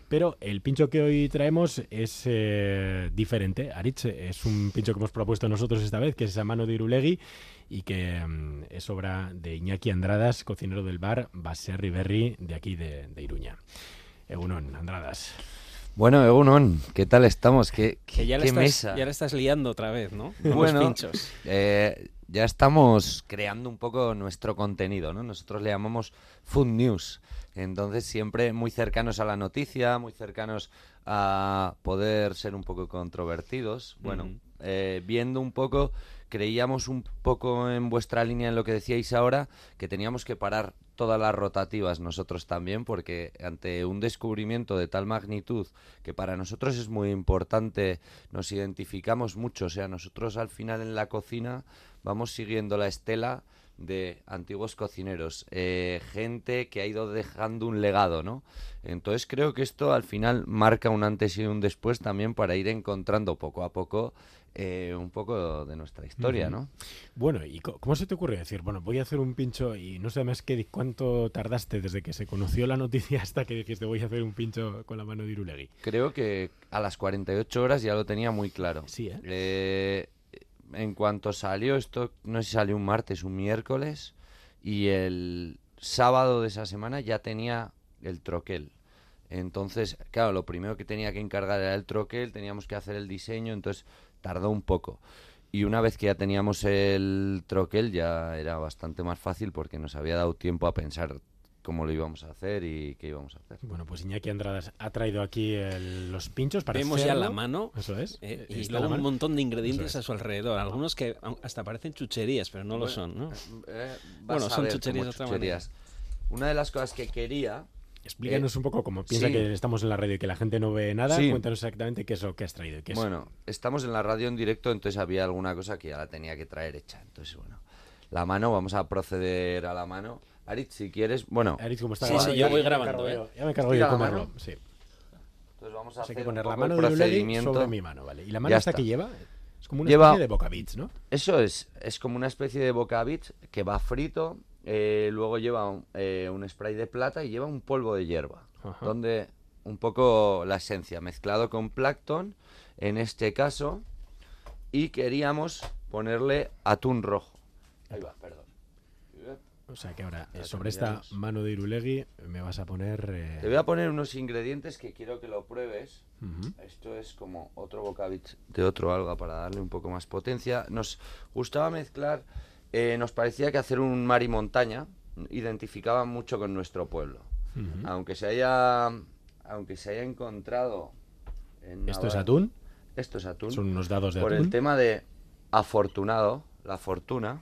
Pero el pincho que hoy traemos es diferente. Aritz es un pincho que hemos propuesto nosotros esta vez, que es a mano de Irulegui y que es obra de Iñaki Andradas, cocinero del bar Baserri Berri de aquí de Iruña. Egunon, Andradas. Bueno, Egunon, ¿qué tal estamos? Que ya ¿Qué la mesa? ya la estás liando otra vez, ¿no? Con Bueno, los pinchos. ya estamos creando un poco nuestro contenido, ¿no? Nosotros le llamamos Food News. Entonces siempre muy cercanos a la noticia, muy cercanos a poder ser un poco controvertidos. Bueno, viendo un poco, creíamos un poco en vuestra línea en lo que decíais ahora, que teníamos que parar todas las rotativas nosotros también, porque ante un descubrimiento de tal magnitud que para nosotros es muy importante, nos identificamos mucho, o sea, nosotros al final en la cocina vamos siguiendo la estela de antiguos cocineros, gente que ha ido dejando un legado, ¿no? Entonces creo que esto al final marca un antes y un después también para ir encontrando poco a poco un poco de nuestra historia, ¿no? Bueno, ¿y cómo se te ocurre decir, bueno, voy a hacer un pincho y no sé más cuánto tardaste desde que se conoció la noticia hasta que dijiste voy a hacer un pincho con la mano de Irulegui? Creo que a las 48 horas ya lo tenía muy claro. Sí, En cuanto salió esto, no sé si salió un martes, un miércoles, y el sábado de esa semana ya tenía el troquel. Entonces, claro, lo primero que tenía que encargar era el troquel, teníamos que hacer el diseño, entonces tardó un poco. Y una vez que ya teníamos el troquel ya era bastante más fácil porque nos había dado tiempo a pensar cómo lo íbamos a hacer y qué íbamos a hacer. Bueno, pues Iñaki Andradas ha traído aquí los pinchos para Vemos hacerlo. ya la mano. Eso es. Y Está luego la un mano. montón de ingredientes Eso es. a su alrededor. Algunos que hasta parecen chucherías, pero no lo son, ¿no? Bueno, son chucherías de otra manera. Una de las cosas que quería... Explícanos un poco, como piensa sí. que estamos en la radio y que la gente no ve nada, Sí. cuéntanos exactamente qué es lo que has traído. ¿Qué es? Bueno, estamos en la radio en directo, entonces había alguna cosa que ya la tenía que traer hecha. Entonces, bueno, la mano, vamos a proceder a la mano. Aritz, si quieres, bueno... Aritz, ¿cómo está? Sí, grabado? sí, yo Ya voy me grabando, encargo ¿eh? yo. Ya me encargo yo Estira de la comerlo. mano. Sí. Entonces vamos a Hay que hacer poner un la poco mano el de Irulegui procedimiento. sobre mi mano, ¿vale? ¿Y la mano Ya esta está. que lleva? Es como una Lleva- especie de bocabits, ¿no? Eso es como una especie de bocabits que va frito, luego lleva un spray de plata y lleva un polvo de hierba, Ajá. donde un poco la esencia, mezclado con plancton, en este caso, y queríamos ponerle atún rojo. Ahí va, perdón. O sea que ahora, Ya sobre esta cambiamos. mano de Irulegui, me vas a poner... Te voy a poner unos ingredientes que quiero que lo pruebes. Ujú. Esto es como otro bocabits de otro alga para darle un poco más potencia. Nos gustaba mezclar, nos parecía que hacer un mar y montaña identificaba mucho con nuestro pueblo. Ujú. Aunque se haya encontrado en ¿Esto es Navarra- atún? Esto es atún. Son unos dados de Por atún. el tema de afortunado, la fortuna,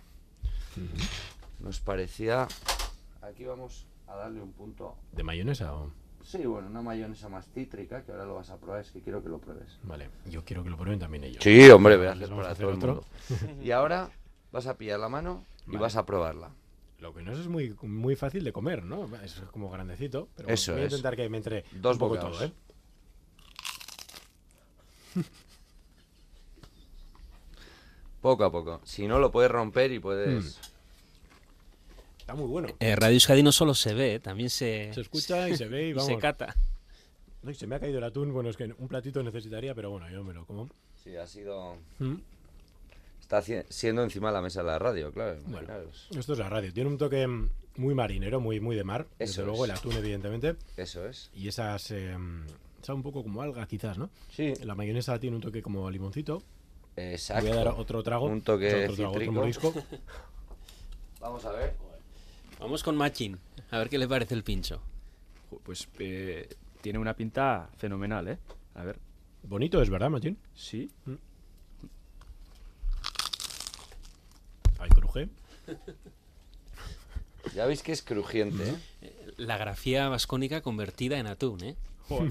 nos parecía... Aquí vamos a darle un punto... ¿De mayonesa o...? Sí, bueno, una mayonesa más cítrica, que ahora lo vas a probar, es que quiero que lo pruebes. Vale, yo quiero que lo prueben también ellos. Sí, hombre, voy a Les hacer vamos para a hacer todo el otro. mundo. Y ahora vas a pillar la mano y Vale. vas a probarla. Lo que no es muy fácil de comer, ¿no? Es como grandecito, pero Eso voy a es. intentar que me entre Dos un poco bocados. todo, ¿eh? Poco a poco. Si no, lo puedes romper y puedes... Está muy bueno. Radio Euskadi no solo se ve, también se escucha y se ve y y vamos. se cata. No, y se me ha caído el atún. Bueno, es que un platito necesitaría, pero bueno, yo me lo como. Sí, ha sido... Mm. Está siendo encima de la mesa de la radio, claro. Bueno, imaginaros. esto es la radio. Tiene un toque muy marinero, muy de mar. Desde Eso luego es. el atún, evidentemente. Eso es. Y esas... sabe un poco como alga, quizás, ¿no? Sí, La mayonesa tiene un toque como limoncito. exacto. Voy a dar otro trago. Un toque O sea, otro cítrico. mordisco. Vamos a ver. Vamos con Machin, a ver qué le parece el pincho. Pues tiene una pinta fenomenal, ¿eh? A ver, Bonito es, ¿verdad, Machín? sí. Ay, cruje. Ya veis que es crujiente, ¿eh? La grafía vascónica convertida en atún, ¿eh? Joder.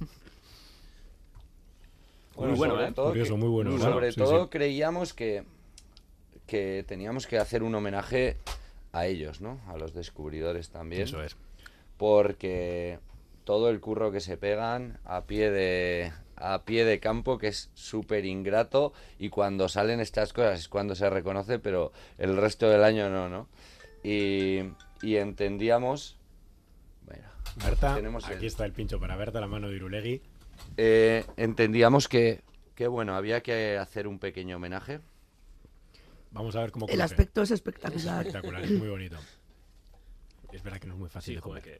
Bueno, bueno, sobre ¿eh? todo, Curioso, muy bueno, ¿verdad? sobre Sí, todo sí. creíamos que teníamos que hacer un homenaje a ellos, ¿no? A los descubridores también. Eso es. Porque todo el curro que se pegan a pie de campo, que es súper ingrato, y cuando salen estas cosas es cuando se reconoce, pero el resto del año no, ¿no? Y entendíamos... Mira, Berta, Tenemos aquí está el pincho para Berta, la mano de Irulegui. Entendíamos que bueno, había que hacer un pequeño homenaje. Vamos a ver cómo El cruce. aspecto es espectacular. Espectacular, es muy bonito. Es verdad que no es muy fácil de comer.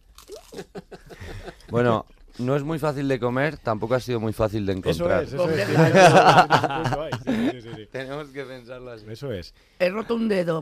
Bueno, no es muy fácil de comer, tampoco ha sido muy fácil de encontrar. Eso es. Sí. Tenemos que pensarlo así. Eso es. He roto un dedo.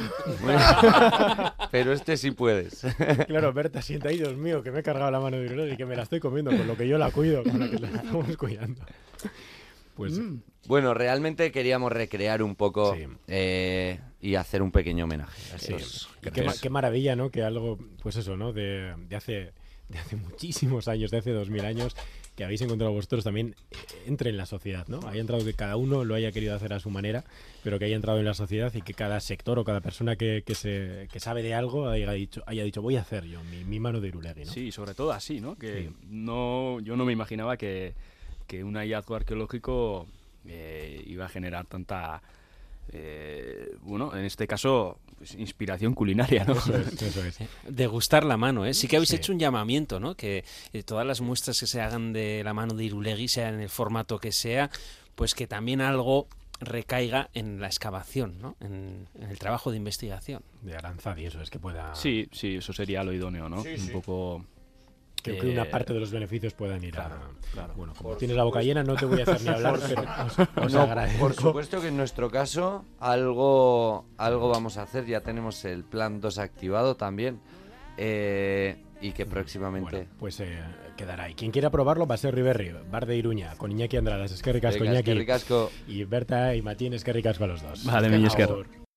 Pero este sí puedes. Claro, Berta sienta ahí, Dios mío, que me he cargado la mano de Irulegui y que me la estoy comiendo, con lo que yo la cuido, con la que la estamos cuidando. Pues Bueno, realmente queríamos recrear un poco Sí. y hacer un pequeño homenaje a sí, estos y jefes. qué maravilla, ¿no? Que algo, pues eso, ¿no? De hace muchísimos años, de hace 2000 años, que habéis encontrado vosotros también entre en la sociedad, ¿no? Haya entrado, que cada uno lo haya querido hacer a su manera, pero que haya entrado en la sociedad y que cada sector o cada persona que sabe de algo haya dicho voy a hacer yo mi mano de Irulegui, ¿no? Sí, sobre todo así, ¿no? Que Sí. yo no me imaginaba que un hallazgo arqueológico iba a generar tanta, bueno, en este caso, pues, inspiración culinaria, ¿no? Eso es. Degustar la mano, ¿eh? Sí que habéis Sí. hecho un llamamiento, ¿no? Que todas las muestras que se hagan de la mano de Irulegui, sea en el formato que sea, pues que también algo recaiga en la excavación, ¿no? En el trabajo de investigación. De Aranzadi, eso es, que pueda... Sí, eso sería lo idóneo, ¿no? Sí, sí. Un poco... Que una parte de los beneficios puedan ir claro, a... claro. Bueno, como tienes la boca llena, no te voy a hacer ni hablar, pero os No, agradezco. por supuesto que en nuestro caso algo vamos a hacer, ya tenemos el plan 2 activado también y que próximamente... Bueno, pues quedará ahí. Quien quiera probarlo va a ser Riberri, Bar de Iruña, con Iñaki Andradas. Es que ricasco, Venga, Iñaki. eskerrik asko. Y Berta y Matín, es que ricasco a los dos. Vale, Es que mi esker. agur.